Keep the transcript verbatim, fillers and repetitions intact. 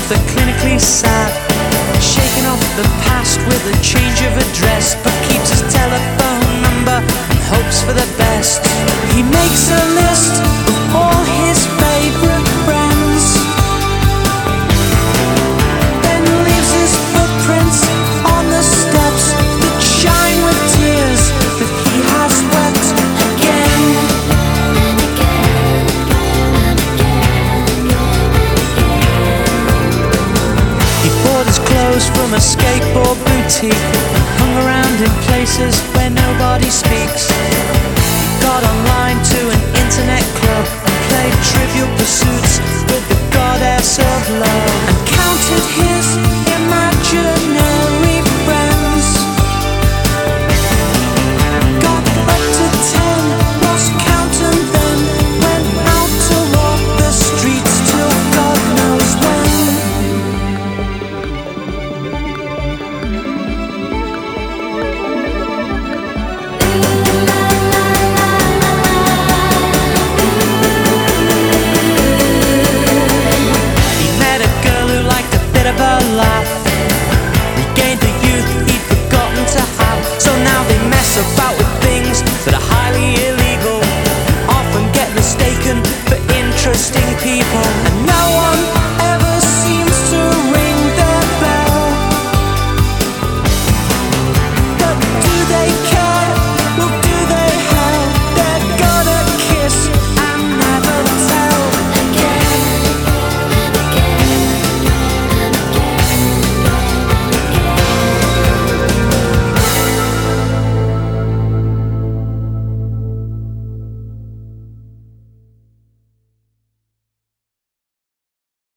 the clinically sad, shaking off the past with a change of address, but keeps his telephone number and hopes for the best. He makes a list of all his favorite friends, then leaves his footprints on the steps that shine with tears that he has wept again. He bought his clothes from a skateboard boutique and hung around in places where nobody speaks. He got online to an internet club and played Trivial Pursuits with the goddess of love, and counted his imaginary friends. Got up to ten, lost count, and then went out to walk the streets till God knows when. Of a laugh, regained the youth he'd forgotten to have. So now they mess about with things that are highly illegal, often get mistaken for interesting people, and no one